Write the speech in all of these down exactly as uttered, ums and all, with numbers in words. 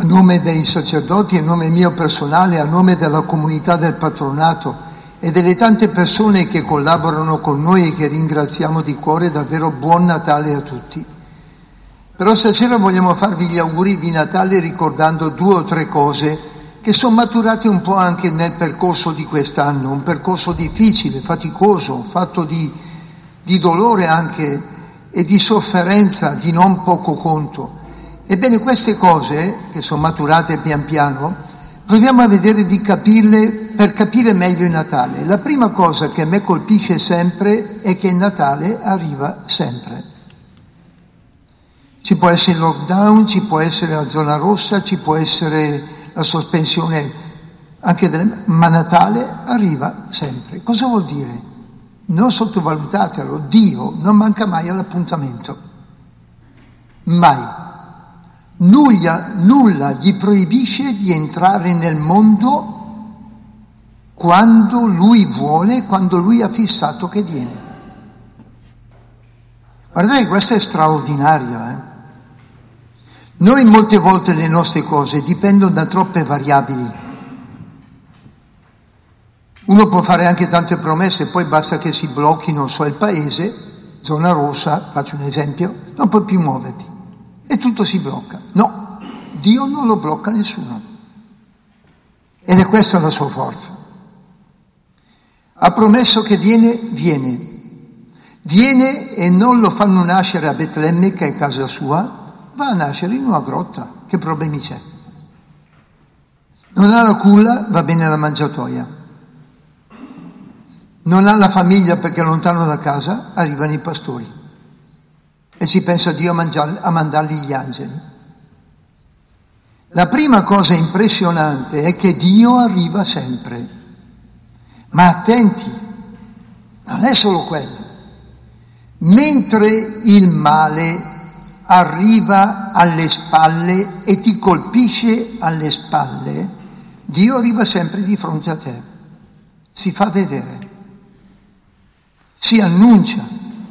nome dei sacerdoti, a nome mio personale, a nome della comunità del patronato e delle tante persone che collaborano con noi e che ringraziamo di cuore, davvero buon Natale a tutti. Però stasera vogliamo farvi gli auguri di Natale ricordando due o tre cose che sono maturate un po' anche nel percorso di quest'anno, un percorso difficile, faticoso, fatto di, di dolore anche e di sofferenza di non poco conto. Ebbene, queste cose, che sono maturate pian piano, proviamo a vedere di capirle per capire meglio il Natale. La prima cosa che a me colpisce sempre è che il Natale arriva sempre. Ci può essere il lockdown, ci può essere la zona rossa, ci può essere la sospensione anche delle... ma Natale arriva sempre. Cosa vuol dire? Non sottovalutatelo, Dio non manca mai all'appuntamento. Mai. Nulla, nulla gli proibisce di entrare nel mondo quando Lui vuole, quando Lui ha fissato che viene. Guardate, questo è straordinario, eh? Noi molte volte le nostre cose dipendono da troppe variabili. Uno può fare anche tante promesse, poi basta che si blocchi, non so, il paese, zona rossa, faccio un esempio, non puoi più muoverti e tutto si blocca. No, Dio non lo blocca nessuno. Ed è questa la sua forza. Ha promesso che viene, viene. Viene e non lo fanno nascere a Betlemme, che è casa sua, va a nascere in una grotta. Che problemi c'è? Non ha la culla, va bene la mangiatoia. Non ha la famiglia perché è lontano da casa, arrivano i pastori. E ci pensa Dio a, mangiarli, a mandargli gli angeli. La prima cosa impressionante è che Dio arriva sempre. Ma attenti, non è solo quello. Mentre il male arriva alle spalle e ti colpisce alle spalle, Dio arriva sempre di fronte a te, si fa vedere, si annuncia,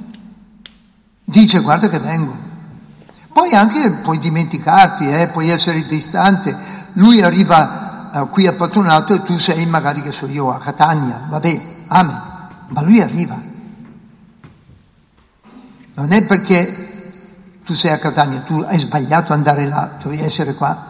dice guarda che vengo. Poi anche puoi dimenticarti, eh, puoi essere distante, lui arriva eh, qui a Patronato e tu sei magari, che so io, a Catania, vabbè, amen, ma lui arriva. Non è perché tu sei a Catania, tu hai sbagliato ad andare là, dovevi essere qua.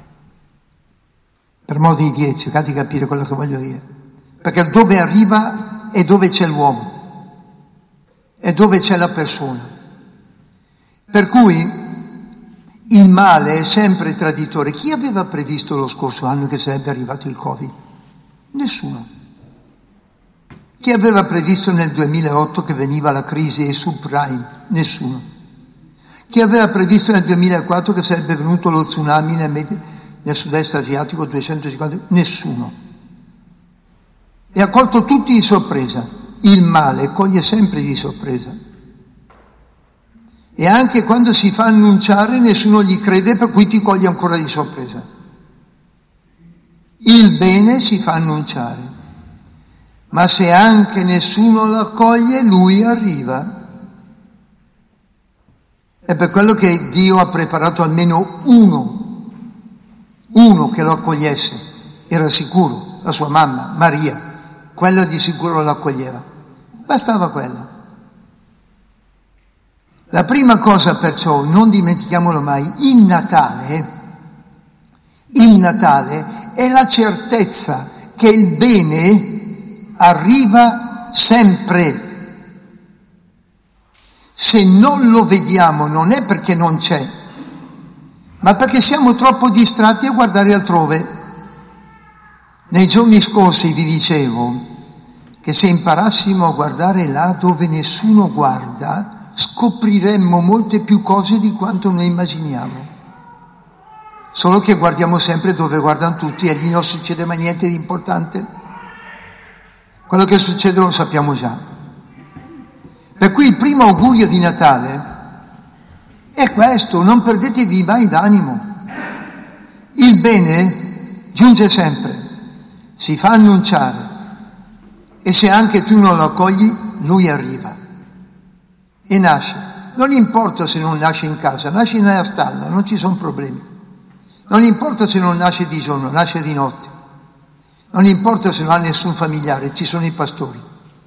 Per modo di dire, cercate di capire quello che voglio dire. Perché dove arriva è dove c'è l'uomo, è dove c'è la persona. Per cui il male è sempre traditore. Chi aveva previsto lo scorso anno che sarebbe arrivato il Covid? Nessuno. Chi aveva previsto nel duemilaotto che veniva la crisi subprime? Nessuno. Chi aveva previsto nel duemilaquattro che sarebbe venuto lo tsunami nel, med- nel sud-est asiatico, duecentocinquanta? Nessuno. E ha colto tutti di sorpresa. Il male coglie sempre di sorpresa. E anche quando si fa annunciare nessuno gli crede, per cui ti coglie ancora di sorpresa. Il bene si fa annunciare. Ma se anche nessuno lo accoglie, lui arriva. È per quello che Dio ha preparato almeno uno, uno che lo accogliesse. Era sicuro, la sua mamma, Maria, quella di sicuro lo accoglieva. Bastava quella. La prima cosa perciò, non dimentichiamolo mai, il Natale, il Natale è la certezza che il bene arriva sempre. Se non lo vediamo non è perché non c'è, ma perché siamo troppo distratti a guardare altrove. Nei giorni scorsi vi dicevo che se imparassimo a guardare là dove nessuno guarda, scopriremmo molte più cose di quanto noi immaginiamo. Solo che guardiamo sempre dove guardano tutti e lì non succede mai niente di importante. Quello che succede lo sappiamo già. Per cui il primo augurio di Natale è questo: non perdetevi mai d'animo. Il bene giunge sempre, si fa annunciare, e se anche tu non lo accogli, lui arriva e nasce. Non importa se non nasce in casa, nasce nella stalla, non ci sono problemi. Non importa se non nasce di giorno, nasce di notte. Non importa se non ha nessun familiare, ci sono i pastori.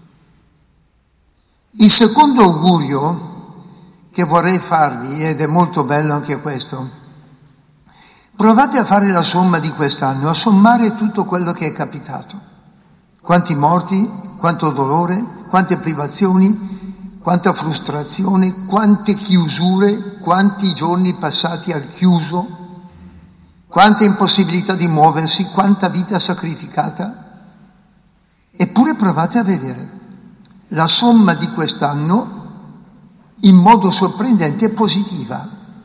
Il secondo augurio che vorrei farvi, ed è molto bello anche questo, provate a fare la somma di quest'anno, a sommare tutto quello che è capitato. Quanti morti, quanto dolore, quante privazioni, quanta frustrazione, quante chiusure, quanti giorni passati al chiuso, quanta impossibilità di muoversi, quanta vita sacrificata. Eppure provate a vedere la somma di quest'anno in modo sorprendente e positiva.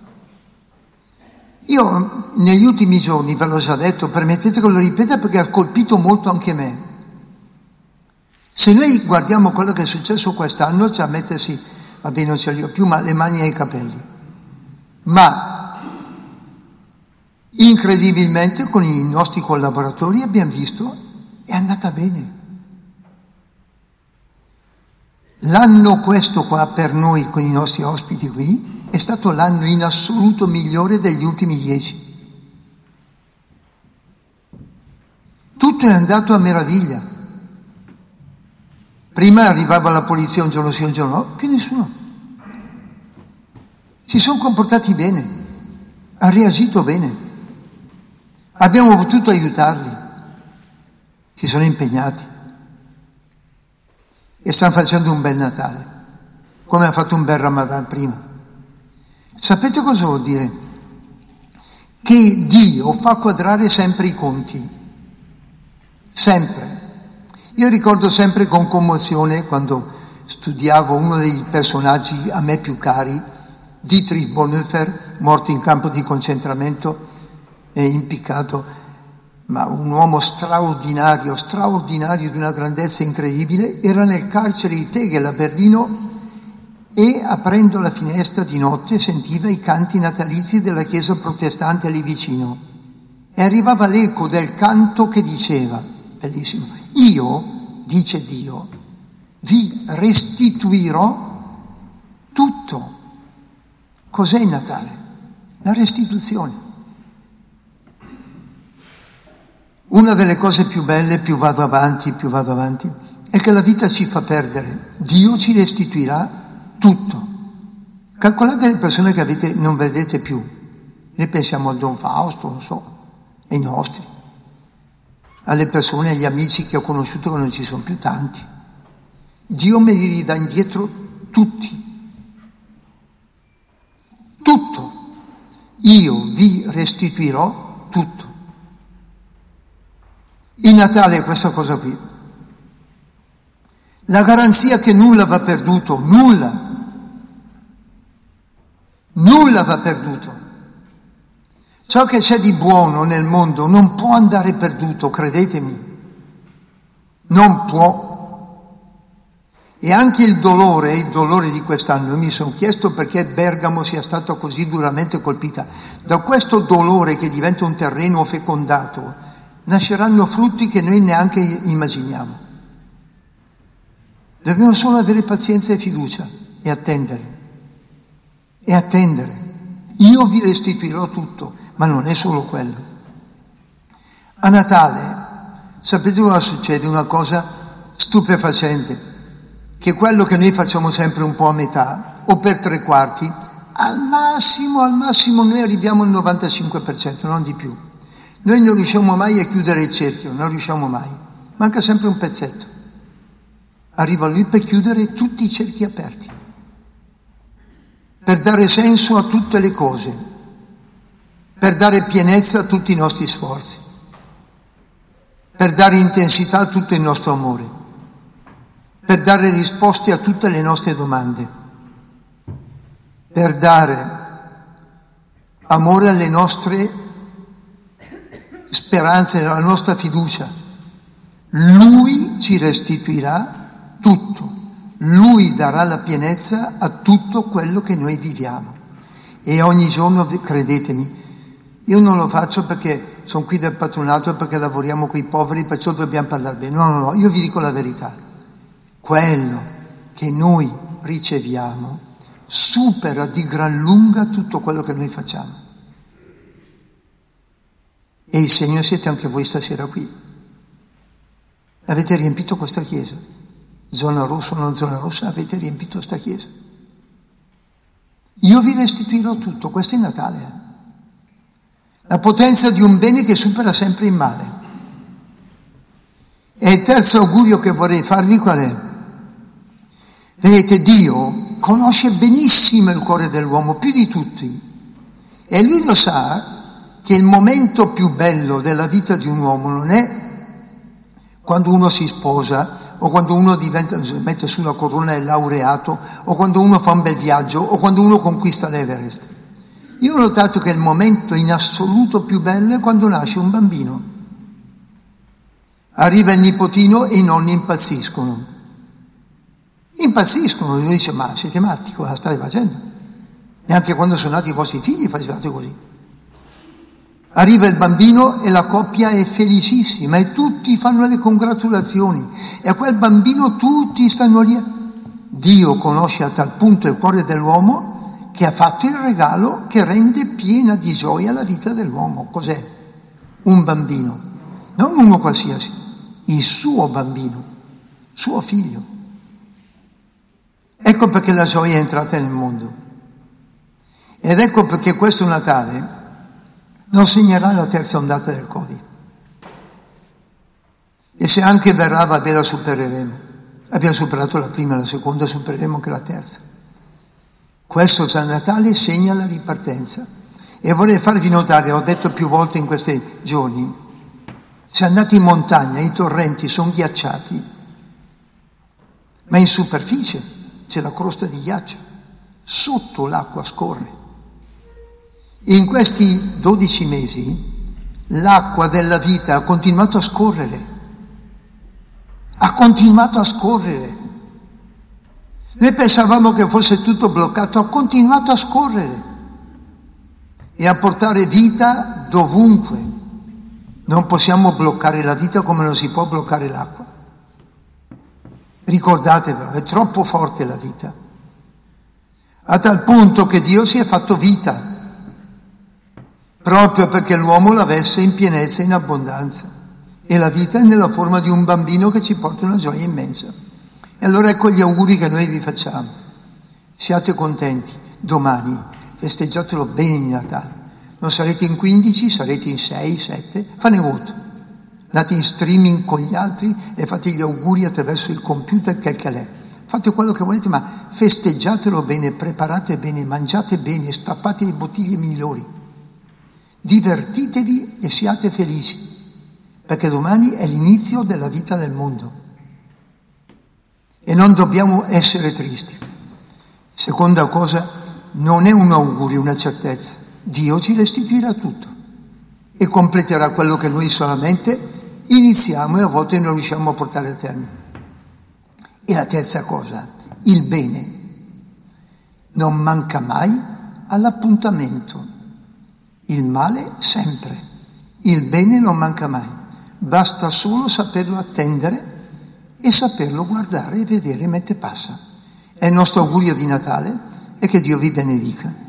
Io negli ultimi giorni, ve l'ho già detto, permettete che lo ripeta perché ha colpito molto anche me. Se noi guardiamo quello che è successo quest'anno, c'è a mettersi, va bene, non ce li ho più, ma le mani ai capelli. Ma incredibilmente con i nostri collaboratori abbiamo visto, è andata bene. L'anno questo qua per noi, con i nostri ospiti qui, è stato l'anno in assoluto migliore degli ultimi dieci. Tutto è andato a meraviglia. Prima arrivava la polizia un giorno sì, un giorno no, più nessuno. Si sono comportati bene, ha reagito bene. Abbiamo potuto aiutarli, si sono impegnati e stanno facendo un bel Natale, come ha fatto un bel Ramadan prima. Sapete cosa vuol dire? Che Dio fa quadrare sempre i conti, sempre. Io ricordo sempre con commozione quando studiavo uno dei personaggi a me più cari, Dietrich Bonhoeffer, morto in campo di concentramento e impiccato, ma un uomo straordinario, straordinario di una grandezza incredibile, era nel carcere di Tegel a Berlino e aprendo la finestra di notte sentiva i canti natalizi della chiesa protestante lì vicino e arrivava l'eco del canto che diceva, bellissimo, io, dice Dio, vi restituirò tutto. Cos'è il Natale? La restituzione. Una delle cose più belle, più vado avanti, più vado avanti, è che la vita ci fa perdere. Dio ci restituirà tutto. Calcolate le persone che avete, non vedete più. Noi pensiamo al Don Fausto, non so, ai nostri, alle persone, agli amici che ho conosciuto che non ci sono più tanti. Dio me li ridà indietro tutti. Tutto. Io vi restituirò tutto. Il Natale è questa cosa qui. La garanzia che nulla va perduto, nulla. Nulla va perduto. Ciò che c'è di buono nel mondo non può andare perduto, credetemi. Non può. E anche il dolore, il dolore di quest'anno, mi sono chiesto perché Bergamo sia stata così duramente colpita. Da questo dolore che diventa un terreno fecondato, nasceranno frutti che noi neanche immaginiamo. Dobbiamo solo avere pazienza e fiducia e attendere. E attendere. Io vi restituirò tutto, ma non è solo quello. A Natale, sapete cosa succede? Una cosa stupefacente, che quello che noi facciamo sempre un po' a metà o per tre quarti, al massimo, al massimo noi arriviamo al novantacinque per cento, non di più. Noi non riusciamo mai a chiudere il cerchio, non riusciamo mai. Manca sempre un pezzetto. Arriva lui per chiudere tutti i cerchi aperti, per dare senso a tutte le cose, per dare pienezza a tutti i nostri sforzi, per dare intensità a tutto il nostro amore, per dare risposte a tutte le nostre domande, per dare amore alle nostre speranze, alla nostra fiducia. Lui ci restituirà tutto. Lui darà la pienezza a tutto quello che noi viviamo. E ogni giorno, credetemi, io non lo faccio perché sono qui del patronato e perché lavoriamo con i poveri, perciò dobbiamo parlare bene. No, no, no, io vi dico la verità. Quello che noi riceviamo supera di gran lunga tutto quello che noi facciamo. E il segno siete anche voi stasera qui. Avete riempito questa chiesa. Zona rossa o non zona rossa, avete riempito questa chiesa. Io vi restituirò tutto, questo è Natale. Eh? La potenza di un bene che supera sempre il male. E il terzo augurio che vorrei farvi qual è? Vedete, Dio conosce benissimo il cuore dell'uomo, più di tutti. E Lui lo sa che il momento più bello della vita di un uomo non è quando uno si sposa, o quando uno diventa, mette sulla corona e è laureato, o quando uno fa un bel viaggio, o quando uno conquista l'Everest. Io ho notato che il momento in assoluto più bello è quando nasce un bambino. Arriva il nipotino e i nonni impazziscono. Impazziscono, lui dice, ma siete matti, cosa state facendo? Neanche quando sono nati i vostri figli facevate così. Arriva il bambino e la coppia è felicissima e tutti fanno le congratulazioni e a quel bambino tutti stanno lì. Dio conosce a tal punto il cuore dell'uomo che ha fatto il regalo che rende piena di gioia la vita dell'uomo. Cos'è? Un bambino, non uno qualsiasi, il suo bambino, suo figlio. Ecco perché la gioia è entrata nel mondo. Ed ecco perché questo Natale non segnerà la terza ondata del Covid. E se anche verrà, vabbè, la supereremo. Abbiamo superato la prima, la seconda, supereremo anche la terza. Questo San Natale segna la ripartenza. E vorrei farvi notare, ho detto più volte in questi giorni, se andate in montagna, i torrenti sono ghiacciati, ma in superficie c'è la crosta di ghiaccio, sotto l'acqua scorre. In questi dodici mesi l'acqua della vita ha continuato a scorrere, ha continuato a scorrere. Noi pensavamo che fosse tutto bloccato, ha continuato a scorrere e a portare vita dovunque. Non possiamo bloccare la vita come non si può bloccare l'acqua. Ricordatevelo, è troppo forte la vita, a tal punto che Dio si è fatto vita, proprio perché l'uomo l'avesse in pienezza e in abbondanza. E la vita è nella forma di un bambino che ci porta una gioia immensa. E allora ecco gli auguri che noi vi facciamo. Siate contenti, domani festeggiatelo bene il Natale. Non sarete in quindici, sarete in sei, sette, fane voto. Andate in streaming con gli altri e fate gli auguri attraverso il computer che è. Fate quello che volete, ma festeggiatelo bene, preparate bene, mangiate bene, strappate le bottiglie migliori. Divertitevi e siate felici, perché domani è l'inizio della vita del mondo e non dobbiamo essere tristi. Seconda cosa, non è un augurio, una certezza. Dio ci restituirà tutto e completerà quello che noi solamente iniziamo e a volte non riusciamo a portare a termine. E la terza cosa, il bene non manca mai all'appuntamento. Il male sempre, il bene non manca mai, basta solo saperlo attendere e saperlo guardare e vedere mentre passa. È il nostro augurio di Natale e che Dio vi benedica.